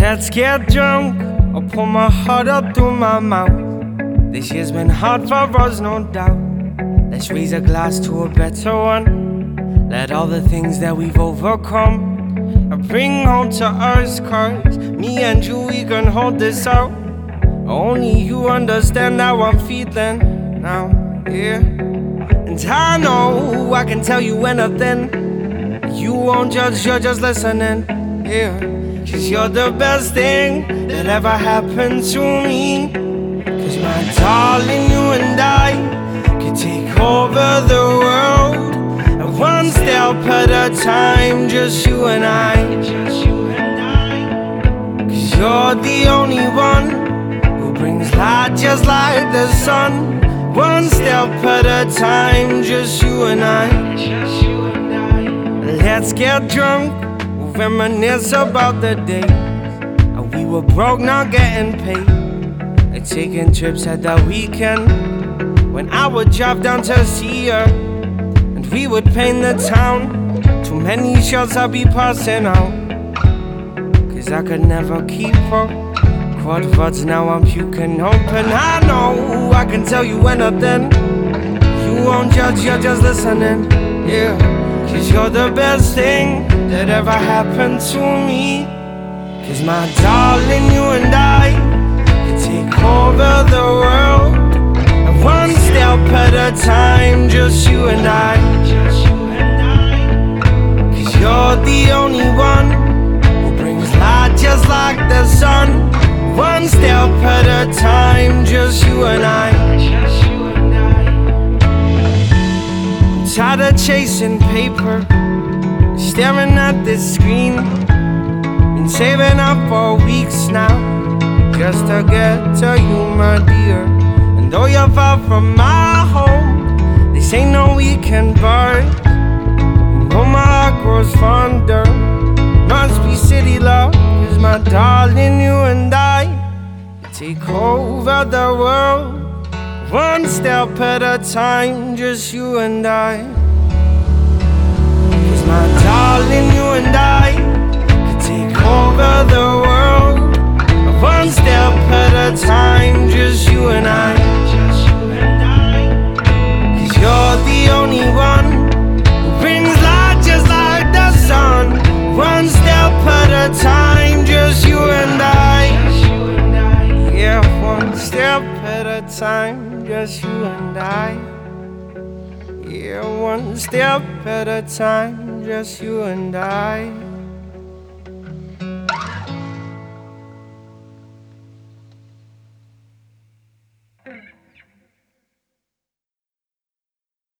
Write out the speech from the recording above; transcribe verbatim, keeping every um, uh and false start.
Let's get drunk. I'll pour my heart up through my mouth. This year's been hard for us, no doubt. Let's raise a glass to a better one. Let all the things that we've overcome I bring home to us, cause me and you, we can hold this out. Only you understand how I'm feeling now, yeah. And I know I can tell you anything. You won't judge, you're just listening, yeah. Cause you're the best thing that ever happened to me. Cause my darling, you and I could take over the world, and one step at a time, just you and I. Cause you're the only one who brings light just like the sun. One step at a time, just you and I. Let's get drunk, we'll reminisce about the days and we were broke, not getting paid, and taking trips at the weekend when I would drive down to see her and we would paint the town. Too many shots I'd be passing out, cause I could never keep up. Quad words, now I'm puking open. I know I can tell you anything. You won't judge, you're just listening, yeah. Cause you're the best thing that ever happened to me. Cause my darling, you and I could take over the world, and one step at a time, just you and I. Cause you're the only one who brings light just like the sun. One step at a time, just you and I. I'm tired of chasing paper, staring at this screen. Been saving up for weeks now, just to get to you, my dear. And though you're far from my home, this ain't no weekend bar. You know my heart grows fonder, must be city love. Cause my darling, you and I take over the world, one step at a time, just you and I. Cause my darling, you and I could take over the world, one step at a time, just you and I. Cause you're the only one who brings light just like the sun. One step at a time, just you and I. Yeah, one step at a time, just you and I. Yeah, one step at a time, just you and I. Mm.